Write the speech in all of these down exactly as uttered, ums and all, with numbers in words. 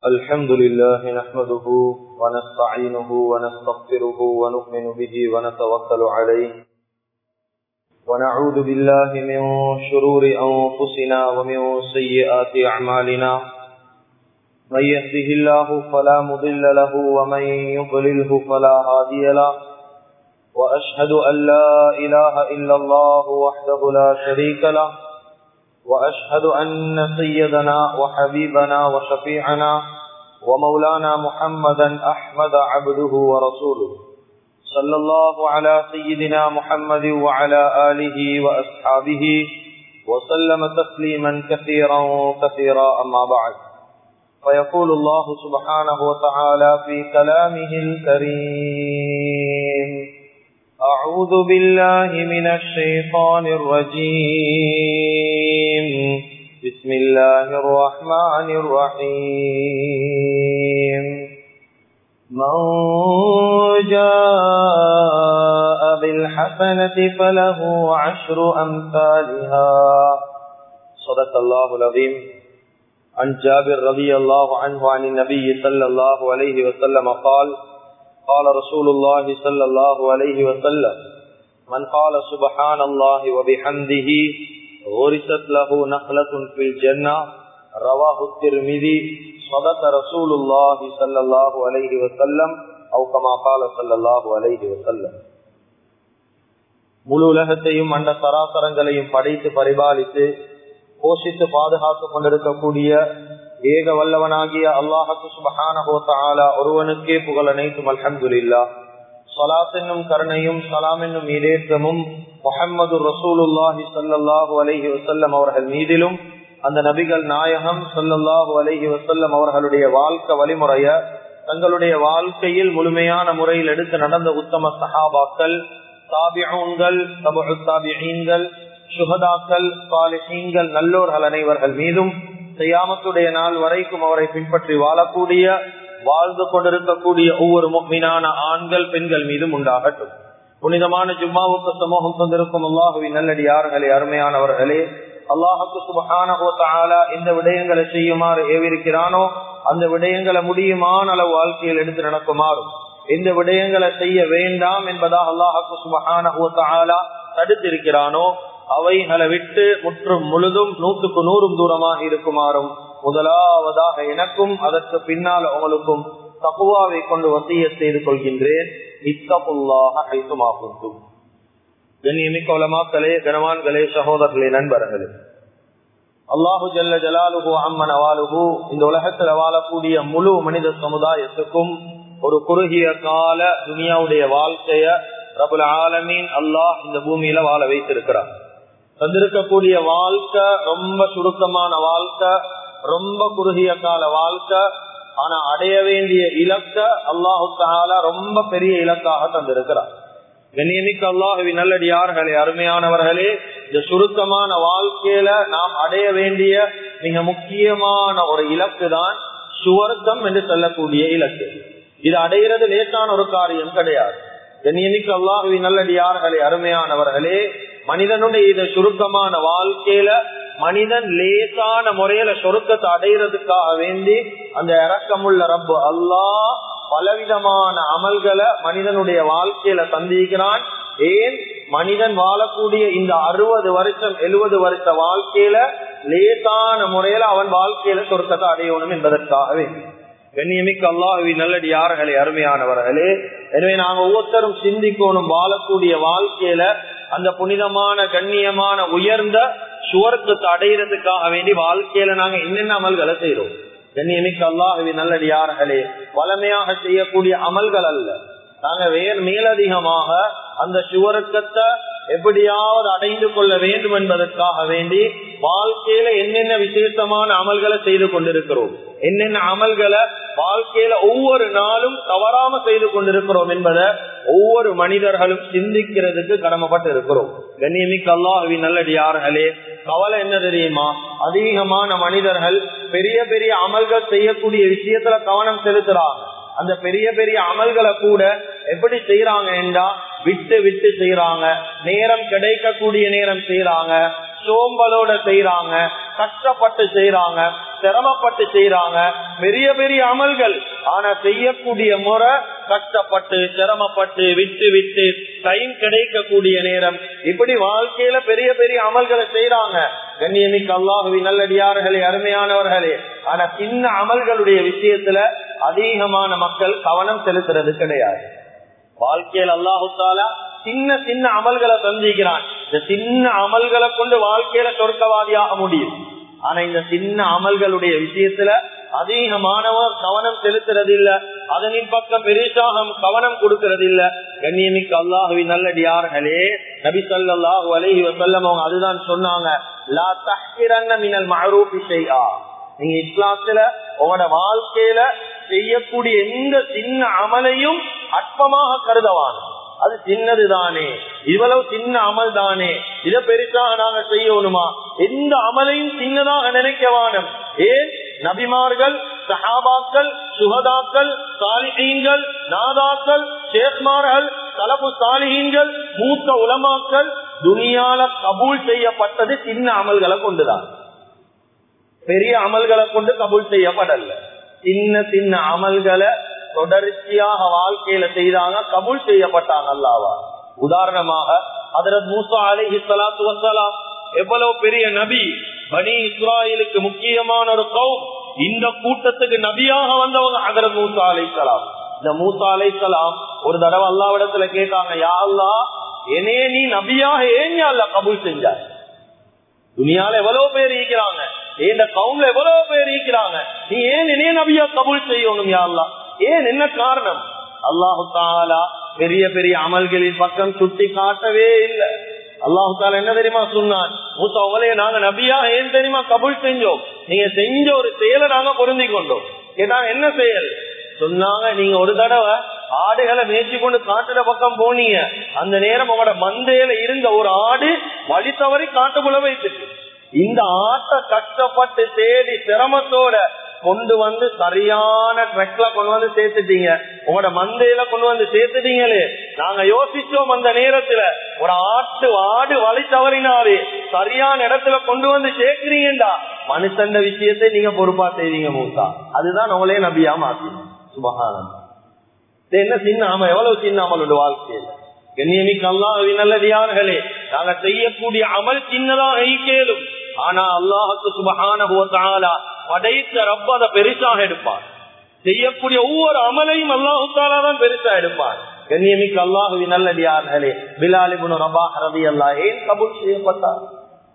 الحمد لله نحمده ونستعينه ونستغفره ونؤمن به ونتوكل عليه ونعوذ بالله من شرور أنفسنا ومن سيئات أعمالنا من يهده الله فلا مضل له ومن يضلله فلا هادي له وأشهد أن لا إله إلا الله وحده لا شريك له وأشهد أن سيدنا وحبيبنا وشفيعنا ومولانا محمدا أحمد عبده ورسوله صلى الله على سيدنا محمد وعلى آله وأصحابه وسلم تسليما كثيرا كثيرا أما بعد فيقول الله سبحانه وتعالى في كلامه الكريم أعوذ بالله من الشيطان الرجيم بسم الله الرحمن الرحيم من جاء بالحسنة فله عشر أمثالها صدق الله العظيم. عن جابر رضي الله عنه عن النبي صلى الله عليه وسلم قال قال رسول الله صلى الله عليه وسلم من قال سبحان الله وبحمده غرست له نخلة في الجنة رواه الترمذي صدق رسول الله صلى الله عليه وسلم أو كما قال صلى الله عليه وسلم. முழு உலகத்தையும் அண்ட சராசரங்களையும் படைத்து பரிபாலித்து போஷித்து பாதுகாத்துக் கொண்டிருக்கக்கூடிய ஏக வல்லவனாகிய அல்லாஹு சுப்ஹானஹு வ தஆலா ஒருவனுக்கே புகழ் அனைத்தும். அல்ஹம்துலில்லாஹ். ஸலாத் என்னும் கருணையும் ஸலாம் என்னும் ஈடேற்றமும் முஹம்மது ரசூலுல்லாஹி ஸல்லல்லாஹு அலைஹி வஸல்லம் அவர்கள் மீதிலும் அந்த நபிகள் நாயகம் ஸல்லல்லாஹு அலைஹி வஸல்லம் அவர்களுடைய வாழ்க்கை வழிமுறைய தங்களுடைய வாழ்க்கையில் முழுமையான முறையில் எடுத்து நடந்த உத்தம சஹாபாக்கள், தாபிஊன்கள், தபஉ தாபிஈன்கள், சுஹதாக்கள், சாலிஹீன்கள், நல்லோர்கள் அனைவர்கள் மீதும் கியாமத்துடைய நாள் வரைக்கும் அவரை பின்பற்றி வாழக்கூடிய வாழ்ந்து கொண்டிருக்கக்கூடிய ஒவ்வொரு முஃமினான ஆண்கள் பெண்கள் மீதும் உண்டாகட்டும். புனிதமான ஜும்மாவுக்கு சமூகம் தந்திருக்கும் அல்லாஹுவின் நல்லடியார்களே, அருமையானவர்களே, அல்லாஹுக்கு சுப்ஹானஹு வ தஆலா இந்த விடயங்களை செய்யுமாறு ஏவிருக்கிறானோ அந்த விடயங்களை முடியுமான அளவு வாழ்க்கையில் எடுத்து நடக்குமாறும், எந்த விடயங்களை செய்ய வேண்டாம் என்பதாக அல்லாஹுக்கு சுப்ஹானஹு வ தஆலா தடுத்திருக்கிறானோ அவைகளை விட்டு முற்றும் முழுதும் நூற்றுக்கு நூறும் தூரமாக இருக்குமாறும் முதலாவதாக எனக்கும் அதற்கு பின்னால் உங்களுக்கும் தக்வாவை கொண்டு வசியத் செய்து கொள்கின்றேன். இத்தகுல்லாஹ ஹைசுமா குன்தும். கண்ணியமிக்க உலமாக்களே, கனவான்களே, சகோதரர்களே, நண்பர்களே, அல்லாஹு ஜல்ல ஜலாலுஹு அம்ம நவாலுஹு இந்த உலகத்தில் வாழக்கூடிய முழு மனித சமுதாயத்துக்கும் ஒரு குறுகிய கால துனியாவுடைய வாழ்க்கைய ரபுல் ஆலமீன் அல்லாஹ் இந்த பூமியில வாழ வைத்திருக்கிறார். தந்திருக்கக்கூடிய வாழ்க்கை ரொம்ப சுருக்கமான வாழ்க்கை, ரொம்ப குறுகிய கால வாழ்க்கை. ஆனா அடைய வேண்டிய இலக்க அல்லாஹு தஆலா ரொம்ப பெரிய இலக்காக தந்திருக்கிறார். கண்ணியமிக்க அல்லாஹுவின் நல்லடியார்களே, அருமையானவர்களே, இந்த சுருக்கமான வாழ்க்கையில நாம் அடைய வேண்டிய மிக முக்கியமான ஒரு இலக்கு தான் சுவர்க்கம் என்று சொல்லக்கூடிய இலக்கு. இது அடைகிறது லேசான ஒரு காரியம் கிடையாது. கண்ணியமிக்க அல்லாஹுவின் நல்லடியார்களே, அருமையானவர்களே, மனிதனுடைய இந்த சுருக்கமான வாழ்க்கையில மனிதன் லேசான முறையில சொருக்கத்தை அடைகிறதுக்காக வேண்டி அந்த இரக்கமுள்ள ரப்பு அல்லாஹ் பலவிதமான அமல்களை மனிதனுடைய வாழ்க்கையில சந்திக்கிறான். ஏன் மனிதன் வாழக்கூடிய இந்த அறுபது வருஷம் எழுபது வருஷ வாழ்க்கையில லேசான முறையில அவன் வாழ்க்கையில சொருக்கத்தை அடையணும் என்பதற்காக வேண்டி. கண்ணியமிக்க அல்லாஹுவின் நல்லடியார்களே, அருமையானவர்களே, எனவே நாங்க ஒவ்வொருத்தரும் சிந்திக்கணும், வாழக்கூடிய வாழ்க்கையில அந்த புனிதமான கண்ணியமான உயர்ந்த சுவர்க்கத்தை அடைகிறதுக்காக வேண்டி வாழ்க்கையில நாங்க என்னென்ன அமல்களை செய்யறோம். கண்ணியமிக்க அல்லாஹுவின் நல்லடியார்களே, வளமையாக செய்யக்கூடிய அமல்கள் அல்ல. நாங்க வேறு மேலதிகமாக அந்த சுவர்க்கத்தை எப்படியாவது அடைந்து கொள்ள வேண்டும் என்பதற்காக வேண்டி வாழ்க்கையில என்னென்ன விசேஷமான அமல்களை செய்து கொண்டிருக்கிறோம், என்னென்ன அமல்களை வாழ்க்கையில ஒவ்வொரு நாளும் தவறாம செய்து கொண்டிருக்கிறோம் என்பதை ஒவ்வொரு மனிதர்களும் சிந்திக்கிறதுக்கு கடமைப்பட்டு இருக்கிறோம். கண்ணியமிக்க அல்லாஹுவின் நல்லடியார்களே, கவலை என்ன தெரியுமா? அதிகமான மனிதர்கள் பெரிய பெரிய அமல்கள் செய்யக்கூடிய விஷயத்துல கவனம் செலுத்துறாங்க. அந்த பெரிய பெரிய அமல்களை கூட எப்படி செய்யறாங்க என்றா விட்டு விட்டு செய்யறாங்க, நேரம் கிடைக்கக்கூடிய நேரம் செய்யறாங்க, சோம்பலோட செய்யறாங்க, கஷ்டப்பட்டு செய்யறாங்க. சிரமப்பட்டு செய்யறாங்க பெரிய பெரிய அமல்கள். ஆனா செய்யக்கூடிய முறை கஷ்டப்பட்டு சிரமப்பட்டு விட்டு விட்டு டைம் கிடைக்கக்கூடிய நேரம் இப்படி வாழ்க்கையில பெரிய பெரிய அமல்களை செய்யறாங்க. கண்ணியமிக்க அல்லாஹுவின் நல்லடியார்களே, அருமையானவர்களே, ஆனா சின்ன அமல்களுடைய விஷயத்துல அதிகமான மக்கள் கவனம் செலுத்துறது கிடையாது. வாழ்க்கையில் அல்லாஹு தஆலா சின்ன சின்ன அமல்களை சந்திக்கிறான். இந்த சின்ன அமல்களை கொண்டு வாழ்க்கையில சொர்க்கவாதியாக முடியும். ஆனா இந்த சின்ன அமல்களுடைய விஷயத்துல அதிகமானவர் கவனம் செலுத்துறது இல்ல, அதனின் பக்கம் பெருசாக கவனம் கொடுக்கிறது இல்ல. கண்ணியமிக்க அல்லாஹுவின் நல்லடியார்களே, நபி ஸல்லல்லாஹு அலைஹி வஸல்லம் அவங்க அதுதான் சொன்னாங்க, லா தஹ்கிரன்ன மினல் மஅரூஃபி ஷைஆ. நீங்க இஸ்லாத்துல உங்களோட வாழ்க்கையில செய்யக்கூடிய எந்த சின்ன அமலையும் அற்பமாக கருதவான். அது சின்னதுதானே, இவ்வளவு சின்ன அமல் தானே, இதை பெருசாக நாங்க செய்யணுமா? எந்த அமலையும் சின்னதாக நினைக்கவானம். ஏன் நபிமார்கள், சஹாபாக்கள், சுஹதாக்கள், சாலிஹீன்கள், நாதாக்கள், ஷேக்மார்கள், தலபு சாலிஹீன்கள், மூத்த உலமாக்கள் துனியால கபூல் செய்யப்பட்டது சின்ன அமல்களை கொண்டுதான். பெரிய அமல்களை கொண்டு கபூல் செய்யப்படல. சின்ன சின்ன அமல்களை தொடர்ச்சியாக வாழ்க்கையில செய்தாங்க, கபூல் செய்யப்பட்டாங்க அல்லாஹ்வா. உதாரணமாக ஹஜ்ரத் மூசா அலைஹிஸ்ஸலாத்து வஸ்ஸலாம் எவ்வளவு பெரிய நபி, பனி இஸ்ராயலுக்கு முக்கியமான ஒரு கௌம். இந்த கூட்டத்துக்கு நபியாக வந்தவங்க ஹஜ்ரத் மூசா அலைஹிஸ்ஸலாம். இந்த மூசா அலைஹிஸ்ஸலாம் ஒரு தடவை அல்லாஹ்விடத்துல கேட்டாங்க, யா அல்லாஹ், என்னைய நீ நபியாக ஏன் யா அல்லாஹ் கபூல் செஞ்சாய்? துனியால எவ்வளவு பேர் இருக்கிறாங்க, இந்த கவும்ல எவ்வளவு பேர் இருக்கிறாங்க, நீ ஏன் என்னைய நபியா கபூல் செய்யணும் யா அல்லாஹ்? ஏன், என்ன காரணம்? அல்லாஹு தஆலா பெரிய பெரிய அமல்களின் பக்கம் சுட்டி காட்டவே இல்லை. அல்லாஹு தஆலா என்ன தெரியுமா சொன்னான், மூசா உங்களைய நாங்க நபியா ஏன் தெரியுமா கபூல் செஞ்சோம்? நீங்க செஞ்ச ஒரு செயலை நாங்க பொருந்தி கொண்டோம். கேட்டாங்க என்ன செயல்? சொன்னாங்க, நீங்க ஒரு தடவை ஆடுகளை மேய்ச்சி கொண்டு காட்டுற பக்கம் போனீங்க. அந்த நேரம் உங்களோட மந்தையில இருந்த ஒரு ஆடு வழி தவறி காட்டுக்குள்ள வைத்துட்டு, இந்த ஆட்டை கஷ்டப்பட்டு தேடி சிரமத்தோட கொண்டு வந்து சரியான ட்ரக்ல கொண்டு வந்து சேர்த்துட்டீங்க, உங்களோட மந்தையில கொண்டு வந்து சேர்த்துட்டீங்களே. நாங்க யோசிச்சோம் அந்த நேரத்துல, ஒரு ஆட்டு ஆடு வழி தவறினாவே சரியான இடத்துல கொண்டு வந்து சேர்க்கிறீங்கடா, மனுஷன் விஷயத்தை நீங்க பொறுப்பா செய்வீங்க மூசா. அதுதான் உங்களே நபியா மாத்தீங்க. சுபஹானல்லாஹ். என்ன சின்ன அமல், எவ்வளவு சின்ன அமலோட வாழ்க்கையில. கண்ணியமிக்க அல்லாஹ்வின் நல்லடியார்களே, நாங்க செய்யக்கூடிய அமல் சின்னதாக ஈக்கேலும், ஆனா அல்லாஹ்வுக்கு சுப்ஹானஹு வ தஆலா படைத்த ரப்ப அதை பெருசாக எடுப்பார். செய்யக்கூடிய ஒவ்வொரு அமலையும் அல்லாஹு தஆலா தான் பெருசா எடுப்பார். கண்ணியமிக்க அல்லாஹ்வின் நல்லடியார்களே, பிலால் இப்னு ரபாஹ் ரலியல்லாஹு ஏன் கபூல் செய்யப்பட்டார்?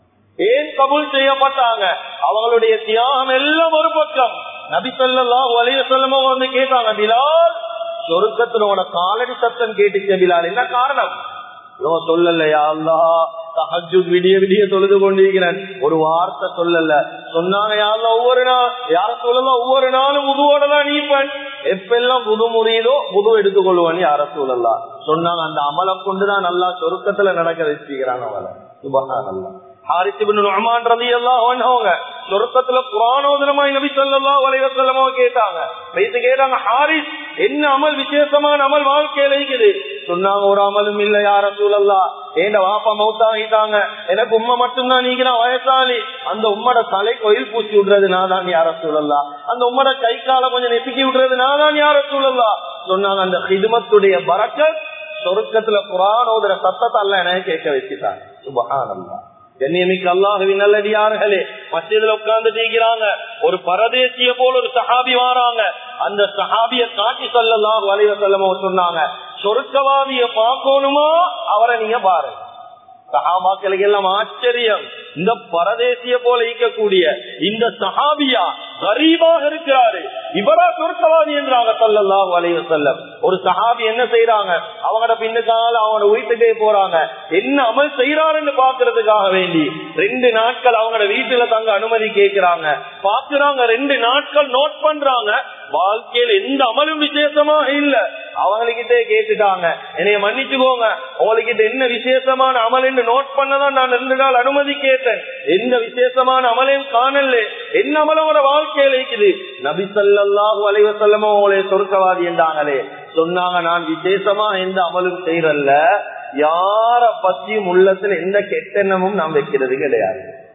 ஏன் கபூல் செய்யப்பட்டாங்க? அவங்களுடைய தியாகம் எல்லாம் ஒரு பக்கம். நபி ஸல்லல்லாஹு அலைஹி வஸல்லம் வந்து கேட்டாங்க, பிலால், சொர்க்கத்துல உன காலடி சத்தம் கேட்டுச்ச பிலால், என்ன காரணம்? சொல்லலையா அல்லாஹ், தஹஜ்ஜுத் விடிய விடிய தொழுது கொண்டிருக்கிறேன், ஒரு வார்த்தை சொல்லல. சொன்னாங்க, யா அல்லாஹ், ஒவ்வொரு நாள் யார சொல்லலாம், ஒவ்வொரு நாளும் உதுவோட தான் நீப்பன், எப்பெல்லாம் புது முறையிலோ புது எடுத்துக்கொள்வான் யார சொல்லலாம். சொன்னாங்க, அந்த அமலை கொண்டுதான் நல்லா சொர்க்கத்துல நடக்க வச்சுக்கிறான் அவளை. சுப்ஹானல்லாஹ். ஹாரிஸ் இப்னு நுஅமான் ரலியல்லாஹு அன்ஹு சொர்க்கத்துல குர்ஆன் ஓதுறமாய் நபி ஸல்லல்லாஹு அலைஹி வஸல்லம் கேட்டாங்க. பேசி கேட்டாங்க, ஹாரிஸ், என்ன அமல் விசேஷமான அமல் வாழ்க்கையில இருக்குது? சொன்னாங்க, ஒரு அமலும் இல்ல யா ரசூலல்லாஹ், ஏண்ட வாப்பா மௌத்தாகிட்டாங்க, எனக்கு உம்மை மட்டும்தான் நீங்க வயசாளி, அந்த உம்மோட தலை கோயில் பூச்சி விடுறது நான் தான் யா ரசூலல்லாஹ், அந்த உம்மோட கை கால கொஞ்சம் நெசுக்கி விடுறது நான் தான் யா ரசூலல்லாஹ். சொன்னாங்க, அந்த ஹிதுமத்துடைய பரக்கத் சொர்க்கத்துல குர்ஆன் ஓதுற சத்தத்தை அல்லாஹ் எனக்கு கேட்க வச்சுட்டாங்க. சுப்ஹானல்லாஹ். கண்ணியமிக்க அல்லாஹ்வின் நல்லடியார்களே, மஸ்ஜிதுல உட்கார்ந்துட்டு இருக்கிறாங்க, ஒரு பரதேசிய போல ஒரு சஹாபி வாராங்க. அந்த சஹாபிய காட்டி ஸல்லல்லாஹு அலைஹி வஸல்லம் சொன்னாங்க, சொர்க்கவாதிய பார்க்கணுமா அவரை நீங்க பாருங்க. சஹாபாக்களுக்கு எல்லாம் ஆச்சரியம், இந்த பரதேசிய போல ஈக்கக்கூடிய இந்த சஹாபியா கரீபாக இருக்கிறாரு, இவரா சொர்க்கவாதி என்றாங்க ஸல்லல்லாஹு அலைஹி வஸல்லம். ஒரு சஹாபி என்ன செய்யறாங்க, அவங்களோட பின்னுக்கால அவங்களோட வீட்டுக்கே போறாங்க, என்ன அமல் செய்யறாருன்னு பாக்குறதுக்காக வேண்டி ரெண்டு நாட்கள் அவங்களோட வீட்டுல தங்க அனுமதி கேட்கிறாங்க. பாக்குறாங்க, ரெண்டு நாட்கள் நோட் பண்றாங்க, வாழ்க்கையில எந்த அமலும் விசேஷமாக இல்ல. அவங்ககிட்டே கேட்டுட்டாங்க, என்னைய மன்னிச்சுக்கோங்க, உங்ககிட்ட என்ன விசேஷமான அமல் என்று நோட் பண்ணதான் நான் ரெண்டு நாள் அனுமதி கேட்டேன், எந்த விசேஷமான அமலையும் காணல, என்ன அமலோட வாழ்க்கையில இருக்குது? நபி ஸல்லல்லாஹு அலைஹி வஸல்லம் அவங்களே சொர்க்கவாதி என்றாங்களே. சொன்னாங்க, நான் விசேஷமா எந்த அமலும் செய்யறல்ல, யார பத்தியும் உள்ளத்துல எந்த கெட்டெண்ணமும் நாம் வைக்கிறது கிடையாது.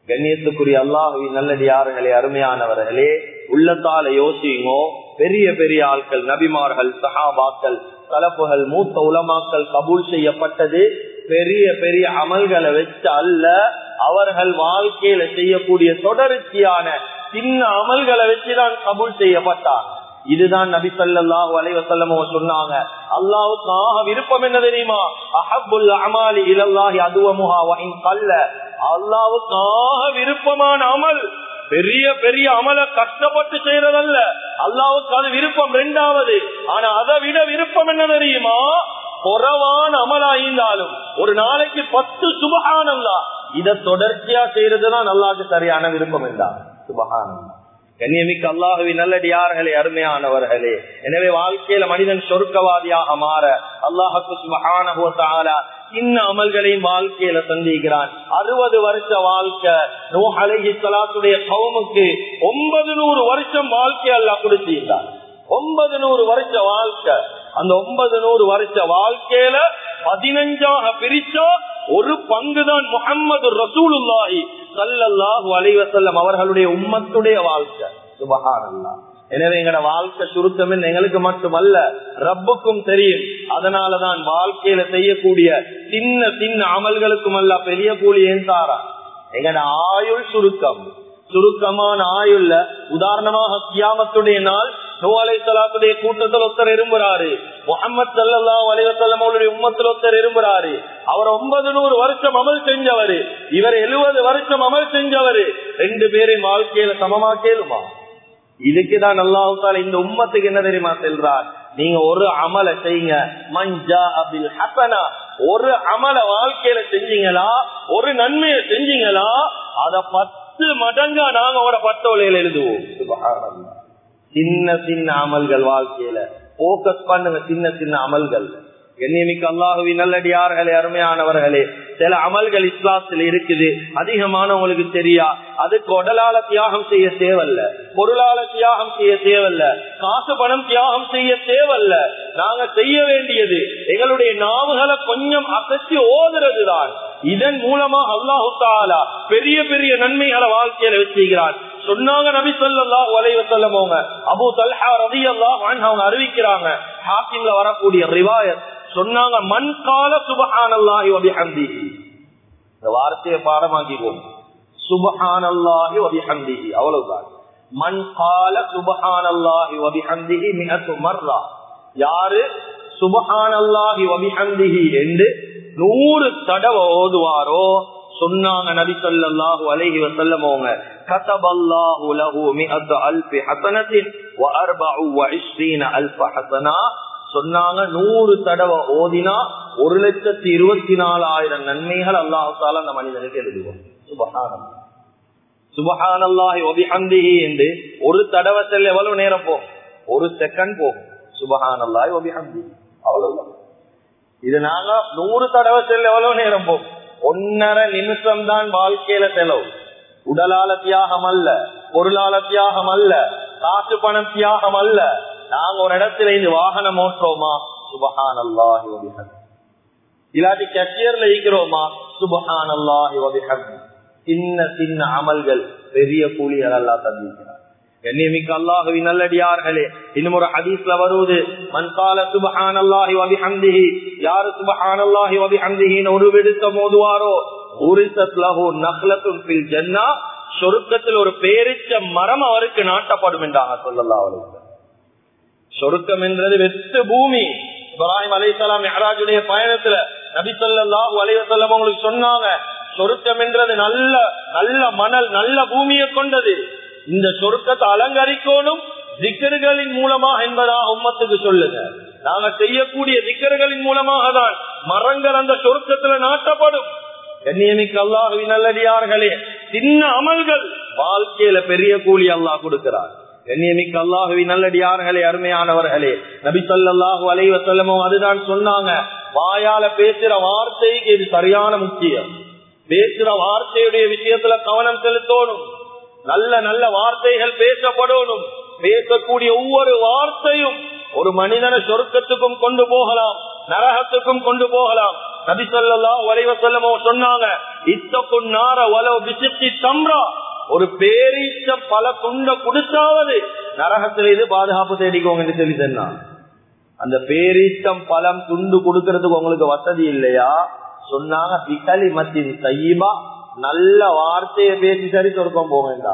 கண்ணியத்துக்குரிய அல்லாஹுவின் நல்லடியார்களே, அருமையானவர்களே, உள்ளத்தால யோசிங்கோ. பெரிய பெரிய ஆட்கள், நபிமார்கள், சஹாபாக்கள், தலப்புகள், மூத்த உலமாக்கள் கபூல் செய்யப்பட்டது பெரிய பெரிய அமல்களை வச்சு அல்ல, அவர்கள் வாழ்க்கையில செய்யக்கூடிய தொடர்ச்சியான சின்ன அமல்களை வச்சுதான் கபூல் செய்யப்பட்டாங்க. இதுதான் நபி ஸல்லல்லாஹு அலைஹி வஸல்லம் சொன்னாங்க. அல்லாஹ்வுக்கு ஆக விருப்பம் என்ன தெரியுமா? அஹப்புல் அமாலி இலல்லாஹி அதுவமுஹா வ இன் கல்ல. அல்லாஹ்வுக்கு ஆக விருப்பமான அமல் பெரிய பெரிய அமல கஷ்டப்பட்டு செய்யறதல்ல, அல்லாஹ்வுக்கு அது விருப்பம் ரெண்டாவது. ஆனா அதை விட விருப்பம் என்ன தெரியுமா? குறைவான அமலாயிருந்தாலும் ஒரு நாளைக்கு பத்து சுபஹானல்லாஹ் இத தொடர்ச்சியா செய்யறதுதான் அல்லாஹ்வுக்கு சரியான விருப்பம் என்றார். சுபஹானல்லாஹ். கண்ணியமிக்க அல்லாஹுவின் நல்லடியார்களே, அருமையானவர்களே, எனவே வாழ்க்கையில மனிதன் சொர்க்கவாதியாக மாற அல்லாஹ்வுக்கு சுப்ஹானஹு வ தஆலா சின்ன அமல்களையும் வாழ்க்கையில சந்திக்கிறான். அறுபது வருஷ வாழ்க்கை நூஹ் அலைஹிஸ்ஸலாத்துடைய கௌமுக்கு ஒன்பது நூறு வருஷம் வாழ்க்கை அல்லாஹ் கொடுத்திருந்தார். ஒன்பது நூறு வருஷ வாழ்க்கை. அந்த ஒன்பது நூறு வருஷ வாழ்க்கையில பதினஞ்சாக பிரிச்சா ஒரு பங்குதான் முஹம்மது ரசூலுல்லாஹி ஸல்லல்லாஹு அலைஹி வஸல்லம் அவர்களுடைய உம்மத்துடைய வாழ்க்கை. சுப்ஹானல்லாஹ். எனவே எங்கட வாழ்க்கை சுருக்கம் எங்களுக்கு மட்டுமல்ல, ரப்புக்கும் தெரியும். அதனாலதான் வாழ்க்கையில செய்யக்கூடிய சின்ன சின்ன அமல்களுக்கும் அல்ல பெரிய கூலி ஏன் தாரா. எங்கட ஆயுள் சுருக்கம், சுருக்கமான ஆயுள்ல உதாரணமாக கியாமத்துடைய நாள் நூஹ் அலைஹிஸ்ஸலாத்துடைய கூட்டத்தில் ஒருத்தர் இரும்புறாரு, முஹம்மது ஸல்லல்லாஹு அலைஹி வஸல்லம் அவருடைய உம்மத்தில் ஒருத்தர் இரும்புறாரு. அவர் ஒன்பது நூறு வருஷம் அமல் செஞ்சவரு, இவர் எழுபது வருஷம் அமல் செஞ்சவரு. ரெண்டு பேரையும் வாழ்க்கையில சமமா கேளுமா? இதுக்குதான் அல்லாஹ் தஆலா இந்த உம்மத்துக்கு என்ன தெரியுமா சொல்றார்? நீங்க ஒரு அமல செய்யுங்க, மஞ்சா அபில் ஹசனா, ஒரு அமல வாழ்க்கையில செஞ்சீங்களா, ஒரு நன்மையை செஞ்சீங்களா, அத பத்து மடங்கா நாங்க ஒரு பட்டோலையில எழுதுவோம். சுப்ஹானல்லாஹ். சின்ன சின்ன அமல்கள் வாழ்க்கையில போக்கஸ் பண்ணுங்க, சின்ன சின்ன அமல்கள். கண்ணியமிக்க அல்லாஹுவின் நல்லடியார்களே, அருமையானவர்களே, சில அமல்கள் இஸ்லாத்தில் இருக்குது, அதிகமானவங்களுக்கு தெரியா. அதுக்கு உடலால தியாகம் செய்ய தேவையில்ல, பொருளால தியாகம் செய்ய தேவையில்ல, காசு பணம் தியாகம் செய்ய தேவையில்ல. நாங்க செய்ய வேண்டியது எங்களுடைய நாவுகளை கொஞ்சம் அசைச்சு ஓதுறதுதான். இதன் மூலமா அல்லாஹு தஆலா பெரிய பெரிய நன்மைகளை வாழ்க்கையில வச்சுக்கிறான். சொன்னாங்க நபி ஸல்லல்லாஹு அலைஹி வஸல்லம் அவங்க, அபூ தல்ஹா ரலியல்லாஹு அன்ஹு அவங்க அறிவிக்கிறாங்க, ஹாக்கிம்ல வரக்கூடிய ரிவாயத். சொன்னாங்க, மன் கால சுப்ஹானல்லாஹி வ பிஹம்திஹி. இந்த வார்த்தையை பாடமாக்கிக்கோங்க, சுப்ஹானல்லாஹி வ பிஹம்திஹி, அவ்வளவுதான். மன் கால சுப்ஹானல்லாஹி வ பிஹம்திஹி மிஅத்து மர்ரா. யாரு சுப்ஹானல்லாஹி வ பிஹம்திஹி என்று நூறு தடவை ஓதுவாரோ, சொன்னாங்க நபி ஸல்லல்லாஹு அலைஹி வஸல்லம் அவங்க, கதபல்லாஹு லஹு மிஅத்து அல்ஃபி ஹஸனத்தின் வ அர்பஉ வ இஸ்ரீன அல்ஃப ஹஸனா. சொன்னாங்க, நூறு தடவை ஓதினா ஒரு லட்சத்தி இருபத்தி நாலாயிரம் நன்மைகள் அல்லாஹ் தஆலா அந்த மனிதனுக்கு எழுதுவான். சுப்ஹானல்லாஹ். சுப்ஹானல்லாஹி வ பிஹம்திஹி என்று ஒரு தடவை செல்ல எவ்வளவு நேரம் போகும்? ஒரு செகண்ட் போகும். சுப்ஹானல்லாஹி வ பிஹம்திஹி, அவ்வளவுதான். இது நாங்க நூறு தடவை செல்ல எவ்வளவு நேரம் போகும்? ஒன்னரை நிமிஷம் தான் வாழ்க்கையில செலவு. உடலால தியாகம் அல்ல, பொருளால தியாகம் அல்ல, காசு பணம் தியாகம் அல்ல. நாங்க ஒரு இடத்துல இந்த வாகனம் ஓட்டுறோமா, சுப்ஹானல்லாஹி வ பிஹம்திஹி. இல்லாட்டி கஷியர்ல இருக்கிறோமா, சுப்ஹானல்லாஹி வ பிஹம்திஹி. சின்ன சின்ன அமல்கள் பெரிய கூலிகள் அல்லாஹ் தந்திருக்கிறார். கண்ணியமிக்க அல்லாஹுவின் நல்லடியார்களே, இன்னும் ஒரு ஹதீஸ்ல வருவது, மன் கால சுப்ஹானல்லாஹி வ பிஹம்திஹி, யார் சுப்ஹானல்லாஹி வ பிஹம்திஹின்னு ஒரு விடுத்தம் ஓதுவாரோ, உரிசத் லஹு நக்லத்துன் ஃபில் ஜன்னah, சொர்க்கத்தில் ஒரு பேரிச்ச மரம் அவருக்கு நாட்டப்படும் என்றாங்க ஸல்லல்லாஹு அலைஹி வஸல்லம். சொர்க்கம் என்றது வெற்று பூமி. இப்ராஹிம் அலைஹிஸ்ஸலாம் மிஅராஜுடைய பயணத்துல நபி ஸல்லல்லாஹு அலைஹி வஸல்லம் அவங்களுக்கு சொன்னாங்க, சொர்க்கம் என்றது நல்ல நல்ல மணல், நல்ல பூமியை கொண்டது. இந்த சொர்க்கத்தை அலங்கரிக்கணும் திக்ருகளின் மூலமாக என்பதாக உம்மத்துக்கு சொல்லுங்க. நாங்க செய்யக்கூடிய திக்ருகளின் மூலமாக தான் மரங்கள் அந்த சொர்க்கத்துல நாட்டப்படும். கண்ணியமிக்க அல்லாஹுவின் நல்லடியார்களே, சின்ன அமல்கள் வாழ்க்கையில பெரிய கூலி அல்லாஹ் கொடுக்கிறார். கண்ணியமிக்க அல்லாஹுவின் நல்லடியார்களே, அருமையானவர்களே, நபி ஸல்லல்லாஹு அலைஹி வஸல்லம் அதுதான் சொன்னாங்க, வாயால பேசுற வார்த்தைக்கு இது சரியான முக்கியம். பேசுற வார்த்தையுடைய விஷயத்துல கவனம் செலுத்தணும். நல்ல நல்ல வார்த்தைகள் பேசப்படணும். பேசக்கூடிய ஒவ்வொரு வார்த்தையும் ஒரு மனிதனை சொர்க்கத்துக்கும் கொண்டு போகலாம், நரகத்துக்கும் கொண்டு போகலாம். நபி ஸல்லல்லாஹு அலைஹி வஸல்லம் சொன்னாங்க, இத்தகுன்னார வலவ் பிசித்தி தம்ரா, ஒரு பேரீச்ச பல துண்ட குடிச்சாவது நரகத்தில இது பாதுகாப்பு தேடிக்கோங்க என்று சொல்லி சொன்னான். அந்த பேரீச்சம் பழம் துண்டு கொடுக்கறதுக்கு உங்களுக்கு வசதி இல்லையா சொன்னாங்க, பிகலி மத்தின் தையீபா, நல்ல வார்த்தையை பேசி சரி சொர்க்கம் போவேண்டா,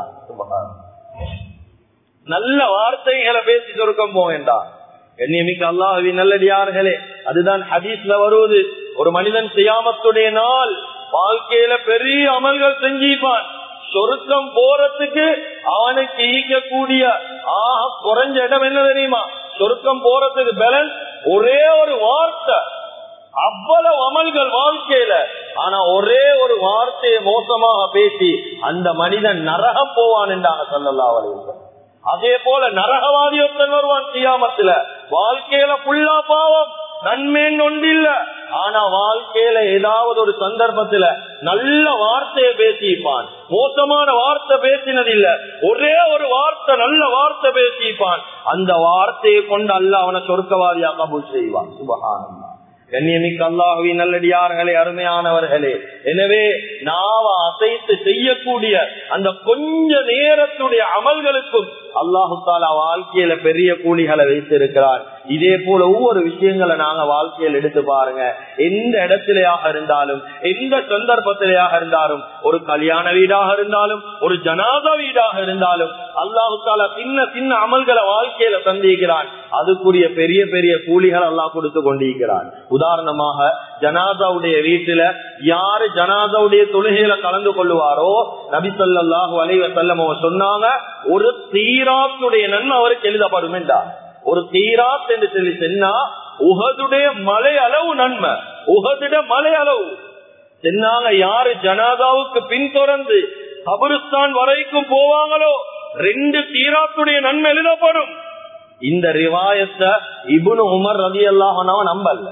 நல்ல வார்த்தைகளை பேசி சொர்க்கம் போவேண்டா. எண்ணியமிக்க அல்லாஹ்வின் நல்லடியார்களே, அதுதான் ஹதீஸ்ல வருவது. ஒரு மனிதன் கியாமத்துடைய நாள் வாழ்க்கையில பெரிய அமல்கள் செஞ்சிப்பான், சொர்க்கம் போறதுக்கு அவனுக்கு ஈக்கக்கூடிய ஆக குறைஞ்ச இடம் என்ன தெரியுமா? சொர்க்கம் போறதுக்கு பேலன்ஸ் ஒரே ஒரு வார்த்தை. அவ்வளவு அமல்கள் வாழ்க்கையில, ஆனா ஒரே ஒரு வார்த்தையை மோசமாக பேசி அந்த மனிதன் நரகம் போவான் என்றாங்க ஸல்லல்லாஹு அலைஹி வஸல்லம். அதே போல நரகவாதி ஒருத்தன் வருவான் கியாமத்துல, வாழ்க்கையில புல்லா பாவம், நன்மைன்னு ஒன்று இல்ல, ஆனா வாழ்க்கையில ஏதாவது ஒரு சந்தர்ப்பத்துல நல்ல வார்த்தையை பேசிப்பான், மோசமான வார்த்தை பேசினதில்ல, ஒரே ஒரு வார்த்தை நல்ல வார்த்தை பேசிப்பான். அந்த வார்த்தையை கொண்டு அல்லாஹ் அவனை சொர்க்கவாதியா கபூல் செய்வான். சுப்ஹானல்லாஹ். கண்ணியமிக்க அல்லாஹ்வின் நல்லடியார்களே, அருமையானவர்களே, எனவே நாவ அசைத்து செய்யக்கூடிய அந்த கொஞ்ச நேரத்துடைய அமல்களுக்கும் அல்லாஹு தஆலா வாழ்க்கையில பெரிய கூலிகளை வைத்திருக்கிறார். இதே போல ஒவ்வொரு விஷயங்களை நாங்க வாழ்க்கையில் எடுத்து பாருங்க. எந்த இடத்திலேயாக இருந்தாலும், எந்த சந்தர்ப்பத்திலேயாக இருந்தாலும், ஒரு கல்யாண வீடாக இருந்தாலும், ஒரு ஜனாதா வீடாக இருந்தாலும், அல்லாஹு தஆலா சின்ன சின்ன அமல்களை வாழ்க்கையில சந்திக்கிறான். அதுக்குரிய பெரிய பெரிய கூலிகள் அல்லாஹ் கொடுத்து கொண்டிருக்கிறான். உதாரணமாக ஜனாதாவுடைய வீட்டுல யாரு ஜனாதாவுடைய தொழுகையில கலந்து கொள்ளுவாரோ, நபி ஸல்லல்லாஹு அலைஹி வஸல்லம் சொன்னாங்க, ஒரு தீராத்துடைய நன்மை அவருக்கு எழுதப்படும் என்றார். ஒரு தீராத் என்று சொல்லி சொன்னா உஹதுடைய மலை அளவு நன்மை, உஹதுட மலை அளவு சொன்னாங்க. யாரு ஜனாதாவுக்கு பின்தொடர்ந்து கபருஸ்தான் வரைக்கும் போவாங்களோ ரெண்டு தீராத்துடைய நன்மை எழுதப்படும். இந்த ரிவாயத்தை இப்னு உமர் ரலியல்லாஹு அன்ஹு நம்பல,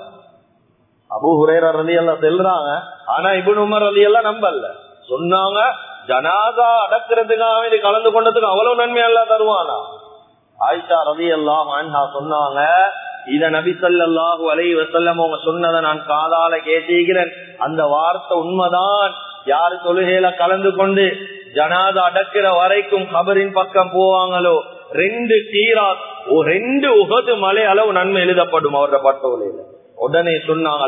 அபூ ஹுரைரா ரலியல்லாஹு சொல்றாங்க, ஆனா இப்னு உமர் ரலியல்லாஹு நம்பல. சொன்னாங்க, ஜனாதா அடக்கிறதுக்காக இது கலந்து கொண்டதுக்கு அவ்வளவு நன்மை அல்லாஹ் தருவானா? ஆயிஷா ரலியல்லாஹு அன்ஹா சொன்னாங்க, இத நபி ஸல்லல்லாஹு அலைஹி வஸல்லம் அவங்க சொன்னதை நான் காதால கேட்டீகிறேன், அந்த வார்த்தை உண்மைதான். யாரு தொழுகையில கலந்து கொண்டு ஜனாதா அடக்கிற வரைக்கும் கபரின் பக்கம் போவாங்களோ ரெண்டு தீரா ரெண்டு உஹது மலை அளவு நன்மை எழுதப்படும் அவரோட பட்டோலையில. உடனே சொன்னாங்க,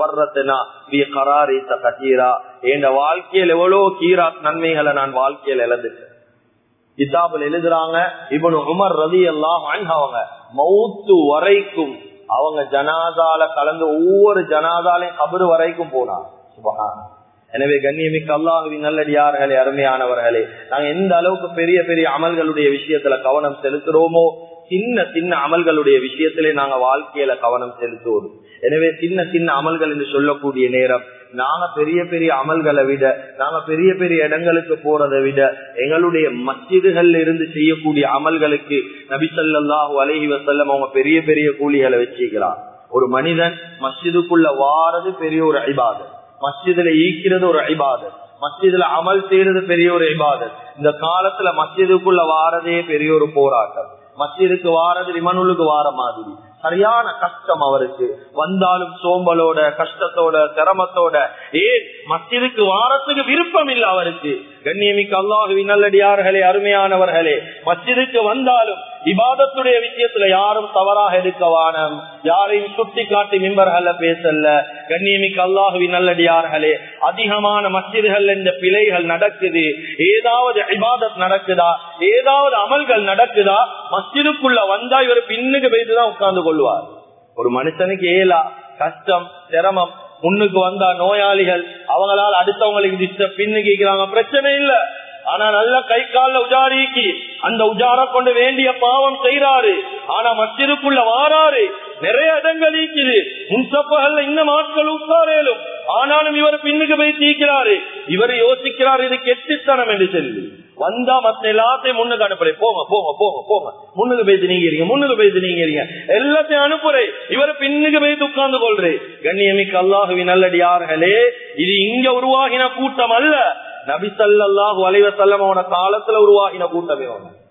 என் வாழ்க்கையில் எவ்வளவு கீராத் நன்மைகளை நான் வாழ்க்கையில் இழந்துட்டேன். கிதாபில் எழுதுறாங்க, இப்னு உமர் ரலியல்லாஹு அன்ஹு அவங்க மௌத்து வரைக்கும் அவங்க ஜனாதால கலந்து ஒவ்வொரு ஜனாதாலையும் கபரு வரைக்கும் போனாங்க. சுப்ஹானல்லாஹ். எனவே கண்ணியமிக்க அல்லாஹ்வின் நல்லடியார்களே, அருமையானவர்களே, நாங்க எந்த அளவுக்கு பெரிய பெரிய அமல்களுடைய விஷயத்துல கவனம் செலுத்துறோமோ, சின்ன சின்ன அமல்களுடைய விஷயத்திலே நாங்க வாழ்க்கையில கவனம் செலுத்துவோம். எனவே சின்ன சின்ன அமல்கள் என்று சொல்லக்கூடிய நேரம், நாங்க பெரிய பெரிய அமல்களை விட, நாங்க பெரிய பெரிய இடங்களுக்கு போறதை விட, எங்களுடைய மஸ்ஜிதுகள்ல இருந்து செய்யக்கூடிய அமல்களுக்கு நபி ஸல்லல்லாஹு அலைஹி வஸல்லம் அவங்க பெரிய பெரிய கூலிகளை வச்சுக்கிறார். ஒரு மனிதன் மஸ்ஜிதுக்குள்ள வாரது பெரிய ஒரு இபாதத், மஸ்ஜிதுல ஈக்கிறது ஒரு இபாதத், மஸ்ஜிதுல அமல் செய்யறது பெரிய ஒரு இபாதத். இந்த காலத்துல மஸ்ஜிதுக்குள்ள வாரதே பெரிய ஒரு போராட்டம். மஸ்ஜிதுக்கு வாரது ரிமனுக்கு வார மாதிரி சரியான கஷ்டம் அவருக்கு. வந்தாலும் சோம்பலோட, கஷ்டத்தோட, சிரமத்தோட, ஏன் மஸ்ஜிதுக்கு வாரத்துக்கு விருப்பம் இல்லை அவருக்கு. கண்ணியமிக்க அல்லாஹ்வின் நல்லடியார்களே, அருமையானவர்களே, மஸ்ஜிதுக்கு வந்தாலும் இபாதத்துடைய விஷயத்துல யாரும் தவறாக எடுக்கவானம், யாரையும் சுட்டி காட்டி மிம்பர்கள பேசல. கண்ணியமிக்க அல்லாஹ்வின் நல்லடியார்களே, அதிகமான மஸ்ஜிதுகள் இந்த பிழைகள் நடக்குது. ஏதாவது இபாதத் நடக்குதா, ஏதாவது அமல்கள் நடக்குதா, மஸ்ஜிதுக்குள்ள வந்தா இவர் பின்னுக்கு போயிட்டுதான் உட்கார்ந்து கொள்வார். ஒரு மனுஷனுக்கு ஏலா கஷ்டம், சிரமம், முன்னுக்கு வந்தா நோயாளிகள், அவங்களால் அடுத்தவங்களுக்கு டிஸ்டர்ப், பின்னு கேட்கிறாங்க, பிரச்சனை இல்ல. ஆனா நல்ல கை கால உஜாரிக்கு அந்த உஜார கொண்டு வேண்டிய பாவம் செய்யறாரு. ஆனா மஸ்ஜிதுக்குள்ள வாராரு, நிறைய இடங்கள் ஈக்குது, முன்சப்பகல்ல இன்னும் ஆட்கள் உட்காரேலும், ஆனாலும் இவர் பின்னுக்கு போய் தீக்கிறாரு. இவர் யோசிக்கிறார், இது கெட்டித்தனம் என்று சொல்லி வந்தா மத்த எல்லாத்தையும் முன்னுக்கு அனுப்புறே, போங்க போங்க போங்க போங்க, முன்னுக்கு போயிட்டு நீங்க முன்னுக்கு போயிட்டு நீங்க எல்லாத்தையும் அனுப்புறே, இவர் பின்னுக்கு போயிட்டு உட்கார்ந்து கொள்றே. கண்ணியமிக்க அல்லாஹ்வின் நல்லடியார்களே, இது இங்க உருவாகின கூட்டம் அல்ல, நபி ஸல்லல்லாஹு அலைஹி வஸல்லம் அவன காலத்துல உருவாகின கூட்டமே.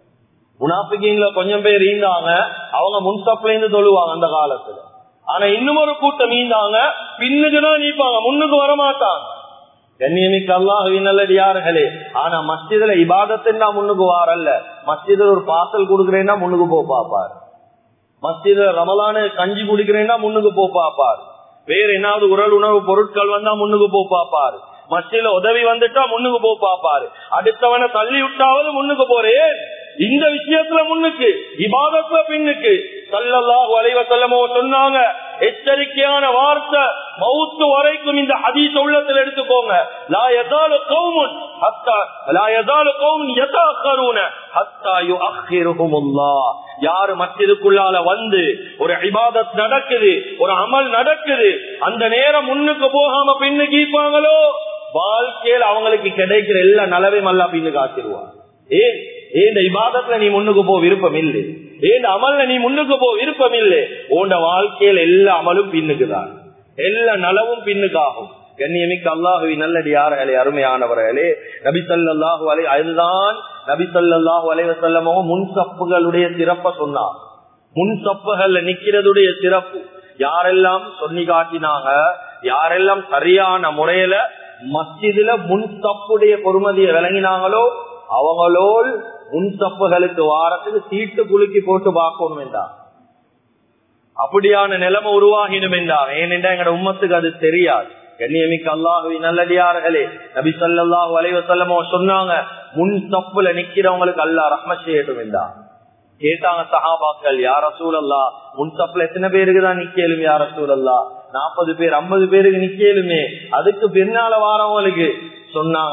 முனாஃபிகீன்ல கொஞ்சம் பேர் ஈந்தாங்க, அவங்க முன்சப்ல இருந்து தொழுவாங்க அந்த காலத்துல. ஆனா இன்னும் ஒரு கூட்டம் ஈந்தாங்க, பின்னுக்குதான் நீப்பாங்க, முன்னுக்கு வரமாட்டாங்க. கண்ணியமிக்க அல்லாஹ்வின் நல்லடியார்களே, ஆனா மஸ்ஜிதுல இபாதத்துன்னா முன்னுக்கு வாரல்ல, மஸ்ஜிதுல ஒரு பார்சல் கொடுக்கிறேன்னா முன்னுக்கு போ பாப்பார், மஸ்ஜிதுல ரமலானு கஞ்சி குடிக்கிறேன்னா முன்னுக்கு போ பாப்பார், வேற என்னாவது உடல் உணவு பொருட்கள் வந்தா முன்னுக்கு போ பாப்பாரு, மஸ்ஜிதுல உதவி வந்துட்டா முன்னுக்கு போ பாப்பாரு, அடுத்தவனை தள்ளி விட்டாவது முன்னுக்கு போறேன். இந்த விஷயத்துல முன்னுக்கு, இபாதத்துல பின்னுக்கு. ஸல்லல்லாஹு அலைஹி வஸல்லம் சொன்னாங்க, எச்சரிக்கையான வார்த்தை மௌத் வரைக்கும் இந்த ஹதீஸ் உள்ளத்தில் எடுத்துக்கோங்க. லா யஸாலு கௌமுன் ஹத்தா லா யஸாலு கௌமுன் யதஅக்கரூன ஹத்தா யுஅக்கிருஹுமுல்லாஹ். யார் மஸ்ஜிதுக்குள்ளால வந்து ஒரு இபாதத் நடக்குது, ஒரு அமல் நடக்குது, அந்த நேரம் முன்னுக்கு போகாம பின்னுக்கு இருப்பாங்களோ, வாழ்க்கையில் அவங்களுக்கு கிடைக்கிற எல்லா நலவையும் அல்லாஹ் பின்னுக்கு ஆக்கிடுவான். ஏன் ஏன் இபாதத்துல நீ முன்னுக்கு போ விருப்பம் இல்லை, ஏன் அமல்ல நீ முன்னுக்கு போ விருப்பம் இல்லை, உண்ட வாழ்க்கையில் எல்லா அமலும் பின்னுக்குதான், எல்லா நலவும் பின்னுக்காகும். கண்ணியமிக்க அல்லாஹுவின் நல்லடியார்களே, அருமையானவர்களே, நபி ஸல்லல்லாஹு அலைஹி அதுதான் நபி ஸல்லல்லாஹு அலைஹி வஸல்லம் முன் சப்புகளுடைய சிறப்பை சொன்னார். முன் சப்புகள்ல நிக்கிறதுடைய சிறப்பு யாரெல்லாம் சொல்லி காட்டினாங்க, யாரெல்லாம் சரியான முறையில மஸ்ஜிதுல முன் சப்புடைய பொறுமதியை விளங்கினாங்களோ அவங்களோல் முன் சப்புகளுக்கு வாரத்துக்கு சீட்டு குலுக்கி போட்டு பார்க்கணும் என்றார். அப்படியான நிலைமை உருவாகிடும் என்றார். ஏனென்றா எங்கட உம்மத்துக்கு அது தெரியாது. கண்ணியமிக்க அல்லாஹுவின் நல்லடியார்களே, நபி ஸல்லல்லாஹு அலைஹி வஸல்லம் சொன்னாங்க, முன் சப்புல நிக்கிறவங்களுக்கு அல்லாஹ் ரஹ்மத் செய்யட்டும் என்றார். கேட்டாங்க சஹாபாக்கள், யா ரசூலல்லாஹ் முன் சப்புல எத்தனை பேருக்கு தான் நிக்கலும் யா ரசூலல்லாஹ்? நாற்பது பேர் ஐம்பது பேருக்கு நிக்கலுமே, அதுக்கு பின்னால வாரவங்களுக்கு சொன்னாங்க,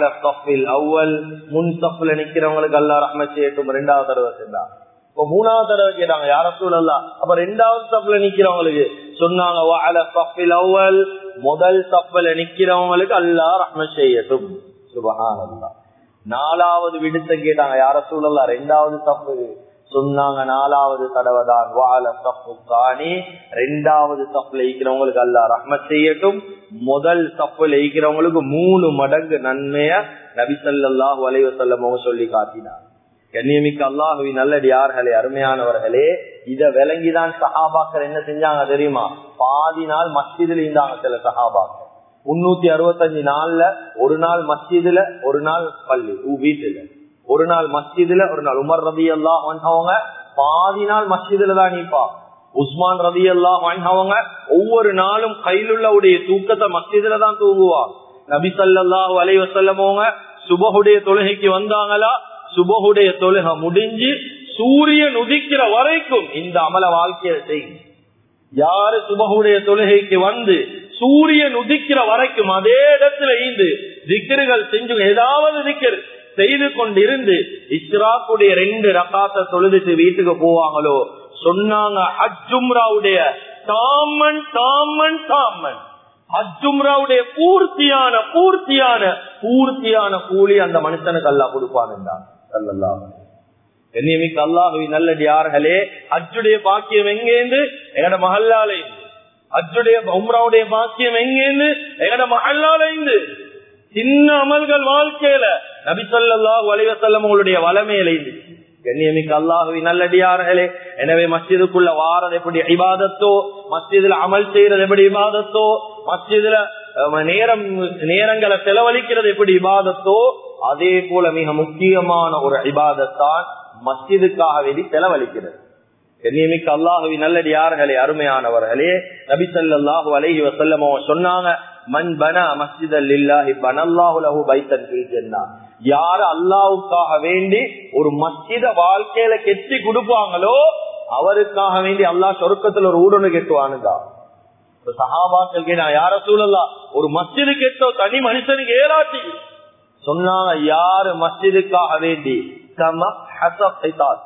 முன் சப்புல நிக்கிறவங்களுக்கு அல்லாஹ் ரஹ்மத் செய்யட்டும். ரெண்டாவது தடவை சென்றாங்க. இப்ப மூணாவது தடவை கேட்டாங்க, யா ரசூலல்லாஹ் அப்ப ரெண்டாவது சப்புல நிக்கிறவங்களுக்கு சொன்னாங்க, முதல் சப்புல நிக்கிறவங்களுக்கு அல்லாஹ் ரஹ்மத் செய்யட்டும். சுப்ஹானல்லாஹ். நாலாவது விடுத்த கேட்டாங்க, யா ரசூலல்லாஹ் ரெண்டாவது சப்பு சொன்னாங்க, நாலாவது தடவை தான் வாழ சப்பு காணி, ரெண்டாவது சப்புல ஈக்கிறவங்களுக்கு அல்லாஹ் ரஹ்மத் செய்யட்டும். முதல் சப்புல ஈக்கிறவங்களுக்கு மூணு மடங்கு நன்மைய நபி ஸல்லல்லாஹு அலைஹி வஸல்லம் சொல்லி காட்டினார். கண்ணியமிக்க அல்லாஹுவின் நல்லடியார்களே, அருமையானவர்களே, இத விளங்கிதான் சஹாபாக்கள் என்ன செஞ்சாங்க தெரியுமா? பாதி நாள் மஸ்ஜிதுல இருந்தாங்க. சில சஹாபாக்கள் முன்னூத்தி அறுபத்தஞ்சு நாள்ல ஒரு நாள் மஸ்ஜிதுல, ஒரு நாள் பள்ளி வீட்டுல, ஒரு நாள் மஸ்ஜிதுல, ஒரு நாள். உமர் ரலியல்லாஹு அன்ஹு அவங்க பாதி நாள் மஸ்ஜிதுல தான் நீப்பா. உஸ்மான் ரலியல்லாஹு அன்ஹு அவங்க ஒவ்வொரு நாளும் கையிலுள்ள உடைய தூக்கத்தை மஸ்ஜிதுல தான் தூங்குவாங்க. நபி ஸல்லல்லாஹு அலைஹி வஸல்லம் அவங்க சுபஹுடைய தொழுகைக்கு வந்தாங்களா, சுபஹுடைய தொழுகை முடிஞ்சு சூரியன் உதிக்கிற வரைக்கும் இந்த அமல வாழ்க்கையை செய்யும். யாரு சுபஹுடைய தொழுகைக்கு வந்து சூரியன் உதிக்கிற வரைக்கும் அதே இடத்துல இருந்து திக்ருகள் செஞ்சு ஏதாவது திக்ர் செய்து கொண்டிருந்து இஸ்ராக்குடைய ரெண்டு ரகாத்தை தொழுதுட்டு வீட்டுக்கு போவாங்களோ, சொன்னாங்க ஹஜ்ஜும்ராவுடைய தாமன் தாமன் தாமன் ஹஜ்ஜும்ராவுடைய பூர்த்தியான பூர்த்தியான பூர்த்தியான கூலி அந்த மனுஷனுக்கு அல்லாஹ் கொடுப்பான் என்றார் ஸல்லல்லாஹு அலைஹி வஸல்லம். கண்ணியமிக்க அல்லாஹுவின் நல்லடியார்களே, ஹஜ்ஜுடைய பாக்கியம் எங்கேந்து? எங்கட மஹல்லால இருந்து. ஹஜ்ஜுடைய உம்ராவுடைய பாக்கியம் எங்கேந்து? எங்கட மஹல்லால இருந்து. சின்ன அமல்கள் வாழ்க்கையில நபி ஸல்லல்லாஹு அலைஹி வஸல்லம் உங்களுடைய வளமையில இருந்து. கண்ணியமிக்க அல்லாஹுவின் நல்லடியார்களே, எனவே மஸ்ஜிதுக்குள்ள வாரது எப்படி இபாதத்தோ, மஸ்ஜிதுல அமல் செய்யறது எப்படி இபாதத்தோ, மஸ்ஜிதுல நேரம் நேரங்களை செலவழிக்கிறது எப்படி இபாதத்தோ, அதே போல மிக முக்கியமான ஒரு இபாதத்தான் மஸ்ஜிதுக்காக வேண்டி செலவழிக்கிறது. கண்ணியமிக்க அல்லாஹுவின் நல்லடியார்களே, அருமையானவர்களே, நபி ஸல்லல்லாஹு அலைஹி வஸல்லம் சொன்னாங்க, மன் பனா மஸ்ஜிதல் லில்லாஹி பனல்லாஹு லஹு பைத்தன் ஃபில் ஜன்னah. யார் அல்லாஹ்வுக்காக வேண்டி ஒரு மஸ்ஜித வாழ்க்கையில கெட்டி கொடுப்பாங்களோ அவருக்காக வேண்டி அல்லாஹ் சொர்க்கத்துல ஒரு ஊடுன்னு கெட்டுவானுங்க. சஹாபாக்கள் கேட்டா, யா ரசூலல்லாஹ் ஒரு மஸ்ஜிது கெட்டோ தனி மனுஷனுக்கு ஏறாட்டி? சொன்னாங்க, யாரு மஸ்ஜிதுக்காக வேண்டி கம ஹஸப் ஹிதாத்.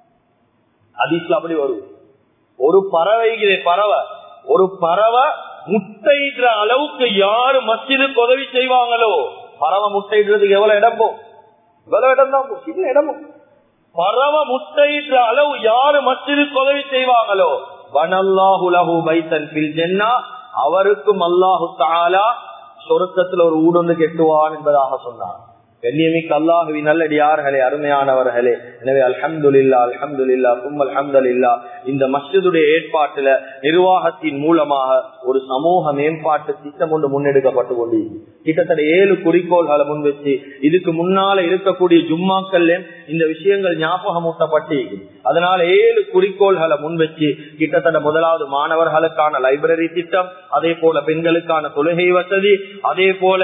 ஹதீஸ்ல அப்படி வரும். ஒரு பறவைகளே பறவை ஒரு பறவை முட்டையிடுற அளவுக்கு யாரு மஸ்ஜிதுக்கு உதவி செய்வாங்களோ, பறவை முட்டையிடுறதுக்கு எவ்வளவு இடம் போகும்? இவ்வளவு இடம் தான் போகும், சின்ன இடமும். பறவை முட்டையிடுற அளவு யாரு மஸ்ஜிதுக்கு உதவி செய்வாங்களோ, வனல்லாஹு லஹு பைத்தன் ஃபில் ஜன்னah, அவருக்கும் அல்லாஹு தஆலா சொர்க்கத்துல ஒரு ஊடு கெட்டுவான் என்பதாக சொன்னார். கண்ணியமிக்க அல்லாஹுவின் நல்லடியார்களே, அருமையானவர்களே, எனவே அல்ஹம்துலில்லாஹ் அல்ஹம்துலில்லாஹ் தும் அல்ஹம்துலில்லாஹ் இந்த மஸ்ஜிதுடைய ஏற்பாட்டுல நிர்வாகத்தின் மூலமாக ஒரு சமூக மேம்பாட்டு திட்டம் ஒன்று முன்னெடுக்கப்பட்டு கொண்டு கிட்டத்தட்ட ஏழு குறிக்கோள்களை முன் வச்சு இதுக்கு முன்னால இருக்கக்கூடிய ஜும்மாக்கள்ல இந்த விஷயங்கள் ஞாபகமூட்டப்பட்டு அதனால ஏழு குறிக்கோள்களை முன் வச்சு கிட்டத்தட்ட முதலாவது மாணவர்களுக்கான லைப்ரரி திட்டம், அதே போல பெண்களுக்கான தொழுகை வசதி, அதே போல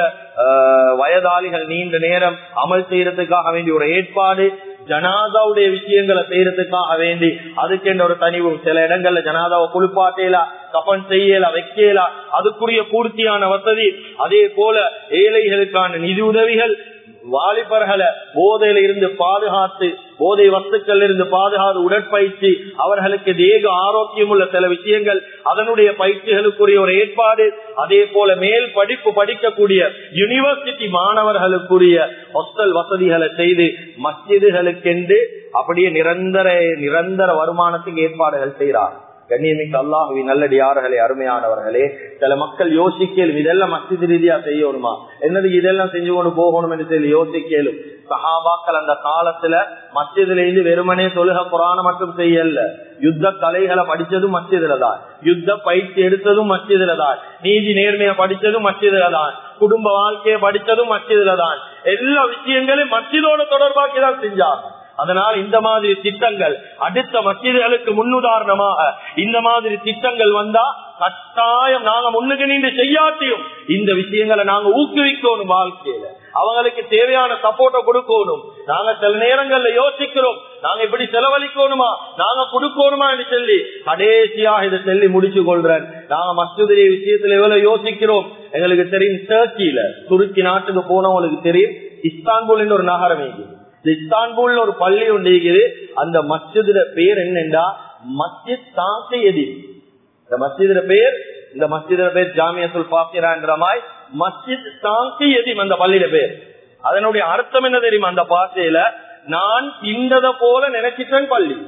வயதாளிகள் நீண்ட நேரம் அமல் செய்யறதுக்காக வேண்டிய ஒரு ஏற்பாடு, ஜனாதாவுடைய விஷயங்களை செய்யறதுக்காக வேண்டி அதுக்கென்ற ஒரு தனிவும், சில இடங்கள்ல ஜனாதாவை குளிப்பாட்டேலா, கபன் செய்யலா, வைக்கலா, அதுக்குரிய பூர்த்தியான வசதி, அதே போல ஏழைகளுக்கான நிதி உதவிகள், வாலிபர்களை போதையில இருந்து பாதுகாத்து போதை வஸ்துக்கள் இருந்து பாதுகாத்து உடற்பயிற்சி, அவர்களுக்கு தேக ஆரோக்கியம் உள்ள சில விஷயங்கள், அதனுடைய பயிற்சிகளுக்குரிய ஒரு ஏற்பாடு, அதே போல மேல் படிப்பு படிக்கக்கூடிய யூனிவர்சிட்டி மாணவர்களுக்குரிய ஹாஸ்டல் வசதிகளை செய்து மஸ்ஜிதுகளுக்கென்று அப்படியே நிரந்தர நிரந்தர வருமானத்துக்கு ஏற்பாடுகள் செய்கிறார். கண்ணியமிக்க அல்லாஹுவின் நல்லடியார்களே, அருமையானவர்களே, சில மக்கள் யோசிக்கலும் இதெல்லாம் மஸ்ஜித் ரீதியா செய்யணுமா, என்னது இதெல்லாம் செஞ்சு கொண்டு போகணும் என்று சொல்லி யோசிக்கலும். சஹாபாக்கள் அந்த காலத்துல மஸ்ஜிதுல இருந்து வெறுமனே தொழுக குரான மட்டும் செய்யல, யுத்த கலைகளை படிச்சதும் மஸ்ஜிதுல தான், யுத்த பயிற்சி எடுத்ததும் மஸ்ஜிதுல தான், நீதி நேர்மையை படிச்சதும் மஸ்ஜிதுல தான், குடும்ப வாழ்க்கையை படிச்சதும் மஸ்ஜிதுல தான், எல்லா விஷயங்களையும் மஸ்ஜிதோட தொடர்பாக்கிதான் செஞ்சாங்க. அதனால் இந்த மாதிரி திட்டங்கள் அடுத்த மஸ்ஜிதுகளுக்கு முன்னுதாரணமாக இந்த மாதிரி திட்டங்கள் வந்தா கட்டாயம் நாங்க முன்னுக்கு நின்று செய்யாட்டியும் இந்த விஷயங்களை நாங்க ஊக்குவிக்கணும். வாழ்க்கையில அவங்களுக்கு தேவையான சப்போர்ட்டை கொடுக்கணும். நாங்க சில நேரங்கள்ல யோசிக்கிறோம், நாங்க இப்படி செலவழிக்கணுமா, நாங்க கொடுக்கணுமா என்று சொல்லி கடைசியாக இதை சொல்லி முடிச்சு கொள்றேன். நாங்க மஸ்ஜிதுடைய விஷயத்துல எவ்வளவு யோசிக்கிறோம். எங்களுக்கு தெரியும், டர்க்கியில துருக்கி நாட்டுக்கு போனவங்களுக்கு தெரியும், இஸ்தான்புல் என்ற ஒரு நகரம் இருக்குது. இஸ்தான்புல் ஒரு பள்ளி ஒன்று இருக்குது. அந்த மஸ்ஜிதுல பேர் என்னென்றா மஸ்ஜித் தாங்கியதி. இந்த மஸ்ஜிதுல பேர் இந்த மஸ்ஜிதுல பேர் ஜாமியத்துல் பாக்கிரா என்ற மாதிரி மஸ்ஜித் தாங்கியதி அந்த பள்ளியில பேர். அதனுடைய அர்த்தம் என்ன தெரியுமா? அந்த பாசையில நான் திண்டத போல நினைச்சிட்டேன் பள்ளி.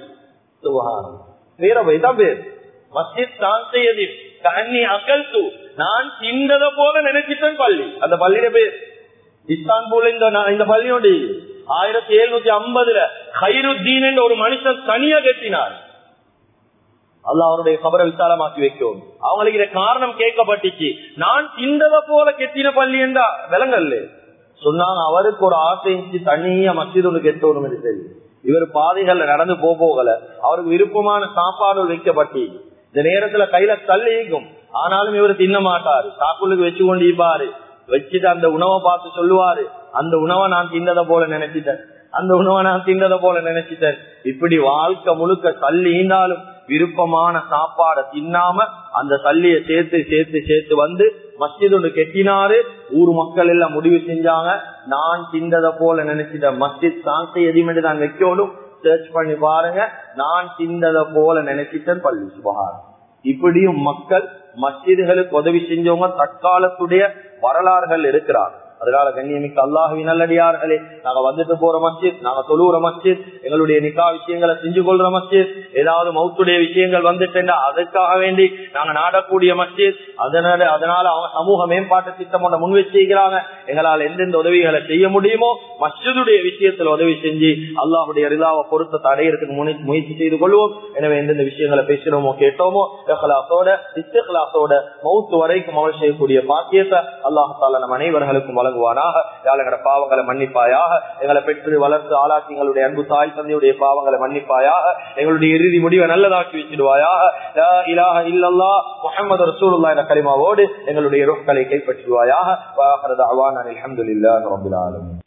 வேற வைதான் பேர் மஸ்ஜித் தாங்கியதி கண்ணி அகல்து, நான் திண்டத போல நினைச்சிட்டேன் பள்ளி. அந்த பள்ளியில பேர் இஸ்தான்புல். இந்த பள்ளியோட ஆயிரத்தி எழுநூத்தி ஐம்பதுல ஹைருத்தீன் என்ற ஒரு மனுஷன் தனியா கட்டினார். அல்லாஹ் அவருடைய கபரை விசாலமாக்கி வைக்கும். அவங்களுக்கு இதை காரணம் கேட்கப்பட்டுச்சு, நான் திண்டத போல கெட்டின பள்ளி என்றா விலங்கல்ல சொன்னாங்க. அவருக்கு ஒரு ஆசை தனியா மஸ்ஜித் ஒன்று கெட்டணும் என்று சொல்லி இவர் பாதைகள்ல நடந்து போகல. அவருக்கு விருப்பமான சாப்பாடு வைக்கப்பட்டு இந்த நேரத்துல கையில தள்ளிக்கும், ஆனாலும் இவர் தின்ன மாட்டாரு, சாக்குளுக்கு வச்சு கொண்டு இருப்பாரு. வச்சுட்டு அந்த உணவை பார்த்து சொல்லுவாரு, அந்த உணவை நான் தின்னத போல நினைச்சிட்டேன், அந்த உணவை நான் தின்னத போல நினைச்சிட்டேன். இப்படி வாழ்க்கை முழுக்க தள்ளி ஈந்தாலும் விருப்பமான சாப்பாடை தின்னாம அந்த தள்ளிய சேர்த்து சேர்த்து சேர்த்து வந்து மஸ்ஜித் ஒன்று கெட்டினாரு. ஊர் மக்கள் எல்லாம் முடிவு செஞ்சாங்க, நான் தின்னத போல நினைச்சிட்டேன், மஸ்ஜித் சாந்தி எதிமெண்டு தான் வைக்கணும், சர்ச் பண்ணி பாருங்க, நான் தின்னத போல நினைச்சிட்டேன் பள்ளி. சுபஹான். இப்படியும் மக்கள் மஸ்ஜிதுகளுக்கு உதவி செஞ்சவங்க தற்காலத்துடைய வரலாறுகள் இருக்கிறார். அதனால கண்ணியமிக்க அல்லாஹுவின் நல்லடியார்களே, நாங்க வந்துட்டு போற மஸ்ஜித், நாங்க தொழுற மஸ்ஜித், எங்களுடைய நிக்கா விஷயங்களை செஞ்சு கொள்ற மஸ்ஜித், ஏதாவது மௌத்துடைய விஷயங்கள் வந்துட்டா அதுக்காக வேண்டி நாங்க நாடக்கூடிய மஸ்ஜித். அதனால அதனால அவங்க சமூக மேம்பாட்டு திட்டம் ஒன்றை முன் வச்சிருக்கிறாங்க. எங்களால் எந்தெந்த உதவிகளை செய்ய முடியுமோ மஸ்ஜிதுடைய விஷயத்துல உதவி செஞ்சு அல்லாஹுடைய ரிலாவை பொருத்தத்தை அடையிறதுக்கு முயற்சி செய்து கொள்வோம். எனவே எந்தெந்த விஷயங்களை பேசுறோமோ கேட்டோமோ இஹ்லாஸோட இஸ்திக்லாஸோட மௌத்து வரைக்கும் அமல் செய்யக்கூடிய பாக்கியத்தை அல்லாஹ் தஆலா நம் அனைவர்களுக்கும் வழங்குவானாக. எங்களோட பாவங்களை மன்னிப்பாயாக, எங்களை பெற்று வளர்த்து ஆளாக்கி எங்களுடைய அன்பு தாய் தந்தையுடைய பாவங்களை மன்னிப்பாயாக, எங்களுடைய இறுதி முடிவை நல்லதாக்கி வச்சிடுவாயாக. லா இலாஹ இல்லல்லாஹ் முஹம்மது ரசூலுல்லாஹ் என்ற கலிமாவோடு எங்களுடைய ரூஹ்களை கைப்பற்றுவாயாக. வ ஆகிரு தஅவானா அல்ஹம்துலில்லாஹி ரப்பில் ஆலமீன்.